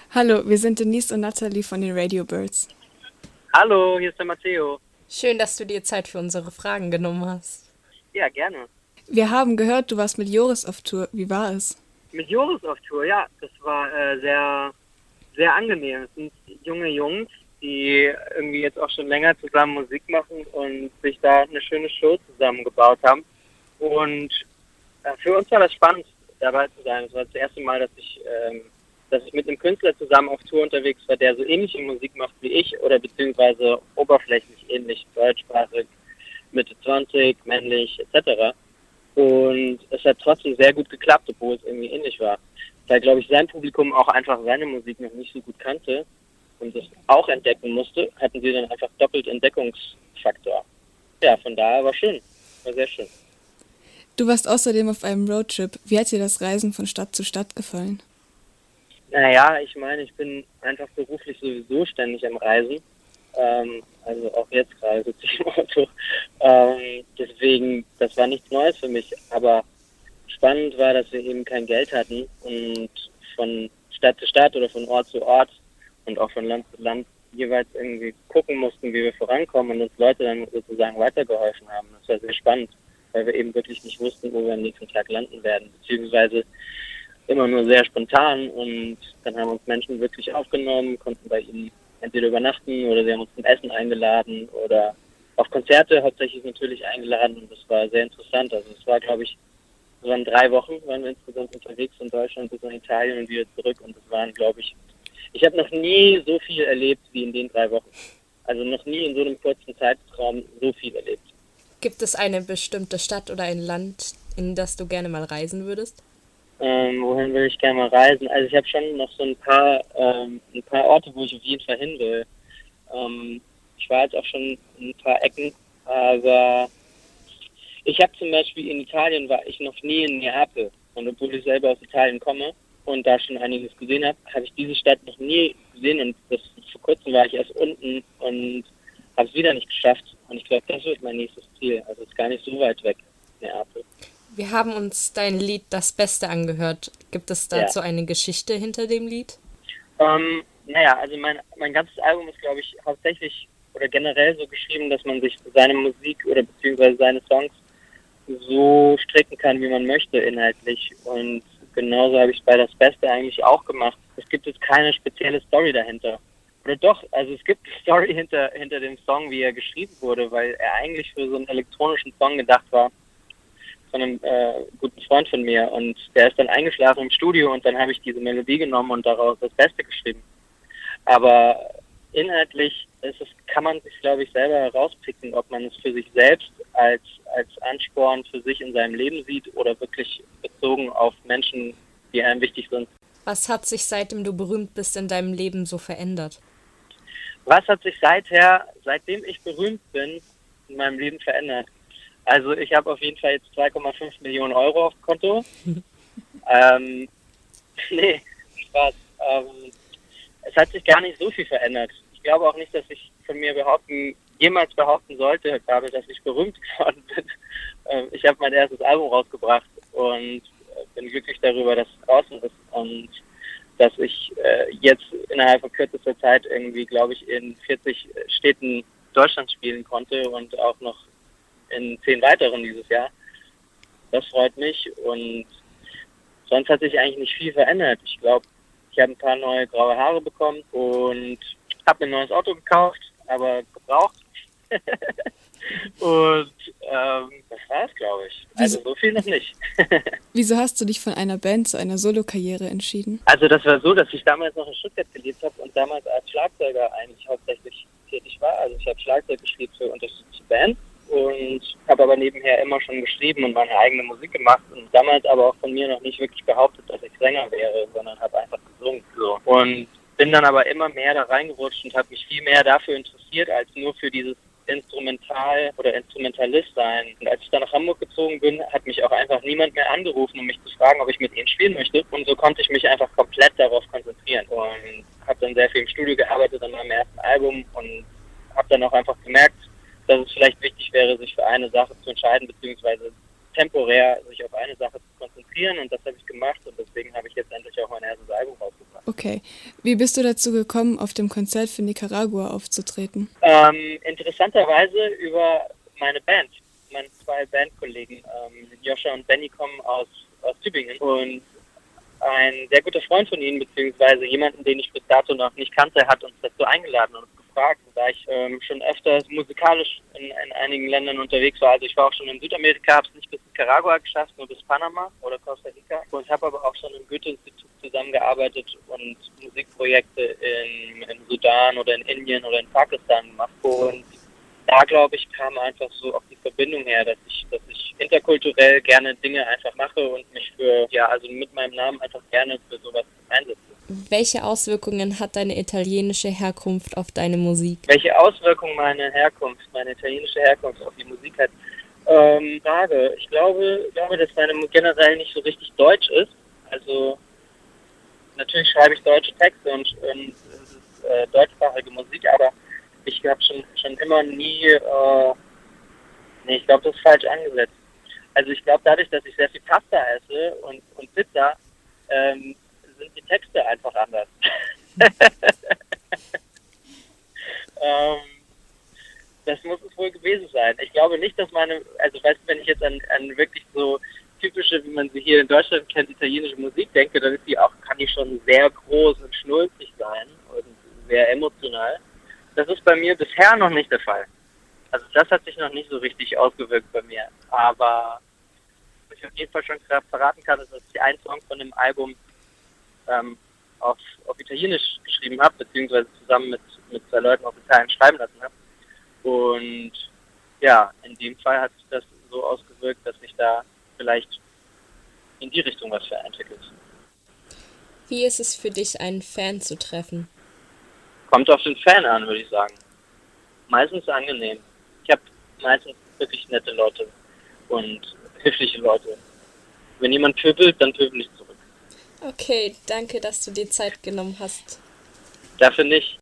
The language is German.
Hallo, wir sind Denise und Natalie von den Radio Birds. Hallo, hier ist der Matteo. Schön, dass du dir Zeit für unsere Fragen genommen hast. Ja, gerne. Wir haben gehört, du warst mit Joris auf Tour. Wie war es? Mit Joris auf Tour, ja, das war sehr, sehr angenehm. Es sind junge Jungs, die irgendwie jetzt auch schon länger zusammen Musik machen und sich da eine schöne Show zusammengebaut haben. Und für uns war das spannend, dabei zu sein. Es war das erste Mal, dass ich mit einem Künstler zusammen auf Tour unterwegs war, der so ähnliche Musik macht wie ich oder beziehungsweise oberflächlich ähnlich, deutschsprachig, Mitte 20, männlich etc. Und es hat trotzdem sehr gut geklappt, obwohl es irgendwie ähnlich war. Weil, glaube ich, sein Publikum auch einfach seine Musik noch nicht so gut kannte und es auch entdecken musste, hatten sie dann einfach doppelt Entdeckungsfaktor. Ja, von daher war schön. War sehr schön. Du warst außerdem auf einem Roadtrip. Wie hat dir das Reisen von Stadt zu Stadt gefallen? Naja, ich meine, ich bin einfach beruflich sowieso ständig am Reisen. Also auch jetzt gerade sitze ich im Auto. Deswegen, das war nichts Neues für mich. Aber spannend war, dass wir eben kein Geld hatten und von Stadt zu Stadt oder von Ort zu Ort und auch von Land zu Land jeweils irgendwie gucken mussten, wie wir vorankommen und uns Leute dann sozusagen weitergeholfen haben. Das war sehr spannend, weil wir eben wirklich nicht wussten, wo wir am nächsten Tag landen werden, beziehungsweise immer nur sehr spontan, und dann haben uns Menschen wirklich aufgenommen, konnten bei ihnen entweder übernachten oder sie haben uns zum Essen eingeladen oder auf Konzerte hauptsächlich natürlich eingeladen, und das war sehr interessant. Also es war, glaube ich, so in 3 Wochen waren wir insgesamt unterwegs in Deutschland bis nach Italien und wieder zurück, und das waren, glaube ich habe noch nie so viel erlebt wie in den 3 Wochen. Also noch nie in so einem kurzen Zeitraum so viel erlebt. Gibt es eine bestimmte Stadt oder ein Land, in das du gerne mal reisen würdest? Wohin will ich gerne mal reisen? Also ich habe schon noch so ein paar Orte, wo ich auf jeden Fall hin will. Ich war jetzt auch schon in ein paar Ecken, aber ich habe zum Beispiel in Italien war ich noch nie in Neapel. Und obwohl ich selber aus Italien komme und da schon einiges gesehen habe ich diese Stadt noch nie gesehen, und vor kurzem war ich erst unten und habe es wieder nicht geschafft. Und ich glaube, das wird mein nächstes Ziel. Also es ist gar nicht so weit weg, Neapel. Wir haben uns dein Lied Das Beste angehört. Gibt es Ja. dazu eine Geschichte hinter dem Lied? Naja, also mein ganzes Album ist, glaube ich, hauptsächlich oder generell so geschrieben, dass man sich seine Musik oder beziehungsweise seine Songs so stricken kann, wie man möchte inhaltlich. Und genauso habe ich es bei Das Beste eigentlich auch gemacht. Es gibt jetzt keine spezielle Story dahinter. Oder doch, also es gibt eine Story hinter dem Song, wie er geschrieben wurde, weil er eigentlich für so einen elektronischen Song gedacht war, von einem guten Freund von mir, und der ist dann eingeschlafen im Studio, und dann habe ich diese Melodie genommen und daraus Das Beste geschrieben. Aber inhaltlich kann man sich, glaube ich, selber herauspicken, ob man es für sich selbst als Ansporn für sich in seinem Leben sieht oder wirklich bezogen auf Menschen, die einem wichtig sind. Was hat sich seitdem du berühmt bist in deinem Leben so verändert? Was hat sich seitdem ich berühmt bin, in meinem Leben verändert? Also ich habe auf jeden Fall jetzt 2,5 Millionen Euro auf dem Konto. Ähm, nee, Spaß. Es hat sich gar nicht so viel verändert. Ich glaube auch nicht, dass ich von mir jemals behaupten sollte, gerade, dass ich berühmt geworden bin. Ich habe mein erstes Album rausgebracht und bin glücklich darüber, dass es draußen ist, und dass ich jetzt innerhalb von kürzester Zeit irgendwie, glaube ich, in 40 Städten Deutschlands spielen konnte und auch noch in 10 weiteren dieses Jahr. Das freut mich, und sonst hat sich eigentlich nicht viel verändert. Ich glaube, ich habe ein paar neue graue Haare bekommen und habe ein neues Auto gekauft, aber gebraucht. Und das war's, glaube ich. Also so viel noch nicht. Wieso hast du dich von einer Band zu einer Solokarriere entschieden? Also das war so, dass ich damals noch in Stuttgart gelebt habe und damals als Schlagzeuger eigentlich hauptsächlich tätig war. Also ich habe Schlagzeug gespielt für unterschiedliche Bands und habe aber nebenher immer schon geschrieben und meine eigene Musik gemacht, und damals aber auch von mir noch nicht wirklich behauptet, dass ich Sänger wäre, sondern habe einfach gesungen. So. Und bin dann aber immer mehr da reingerutscht und habe mich viel mehr dafür interessiert, als nur für dieses Instrumental oder Instrumentalist sein. Und als ich dann nach Hamburg gezogen bin, hat mich auch einfach niemand mehr angerufen, um mich zu fragen, ob ich mit ihnen spielen möchte. Und so konnte ich mich einfach komplett darauf konzentrieren und habe dann sehr viel im Studio gearbeitet an meinem ersten Album und habe dann auch einfach gemerkt, dass es vielleicht wichtig wäre, sich für eine Sache zu entscheiden, beziehungsweise temporär sich auf eine Sache zu konzentrieren, und das habe ich gemacht, und deswegen habe ich jetzt endlich auch mein erstes Album rausgebracht. Okay. Wie bist du dazu gekommen, auf dem Konzert für Nicaragua aufzutreten? Interessanterweise über meine Band. Meine zwei Bandkollegen, Joscha und Benny, kommen aus Tübingen. Und ein sehr guter Freund von ihnen, beziehungsweise jemanden, den ich bis dato noch nicht kannte, hat uns dazu eingeladen und uns gefragt. Da ich schon öfters musikalisch in einigen Ländern unterwegs war, also ich war auch schon in Südamerika, habe es nicht bis Nicaragua geschafft, nur bis Panama oder Costa Rica, und habe aber auch schon im Goethe-Institut zusammengearbeitet und Musikprojekte im Sudan oder in Indien oder in Pakistan gemacht. Und da, glaube ich, kam einfach so auch die Verbindung her, dass ich interkulturell gerne Dinge einfach mache und mich also mit meinem Namen einfach gerne für sowas einsetze. Welche Auswirkungen hat deine italienische Herkunft auf deine Musik? Welche Auswirkungen meine italienische Herkunft auf die Musik hat? Frage. Ich glaube, dass meine Musik generell nicht so richtig deutsch ist. Also, natürlich schreibe ich deutsche Texte und es ist deutschsprachige Musik, aber ich habe schon immer nie, ich glaube, das ist falsch angesetzt. Also ich glaube, dadurch, dass ich sehr viel Pasta esse und Pizza, sind die Texte einfach anders. Das muss es wohl gewesen sein. Ich glaube nicht, dass wenn ich jetzt an wirklich so typische, wie man sie hier in Deutschland kennt, italienische Musik denke, dann kann die schon sehr groß und schnulzig sein und sehr emotional. Das ist bei mir bisher noch nicht der Fall. Also das hat sich noch nicht so richtig ausgewirkt bei mir. Aber was ich auf jeden Fall schon verraten kann, ist, dass ich einen Song von dem Album auf Italienisch geschrieben habe, beziehungsweise zusammen mit zwei Leuten auf Italien schreiben lassen habe. Und ja, in dem Fall hat sich das so ausgewirkt, dass sich da vielleicht in die Richtung was entwickelt. Wie ist es für dich, einen Fan zu treffen? Kommt auf den Fan an, würde ich sagen. Meistens angenehm. Ich habe meistens wirklich nette Leute und höfliche Leute. Wenn jemand pöbelt, dann pöbel ich zurück. Okay, danke, dass du dir Zeit genommen hast. Dafür nicht.